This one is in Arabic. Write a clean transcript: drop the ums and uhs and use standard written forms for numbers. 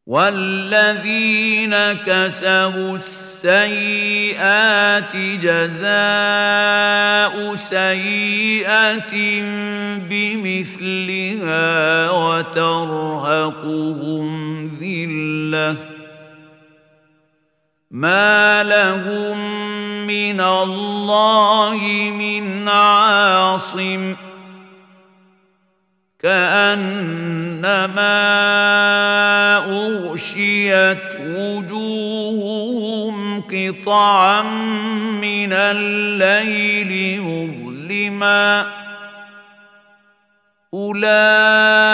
والذين كسبوا السيئات جزاء سيئة بمثلها وترهقهم ذلة ما لهم من الله من عاصم كأنما أغشيت وجوههم قطعا من الليل مظلما أولئك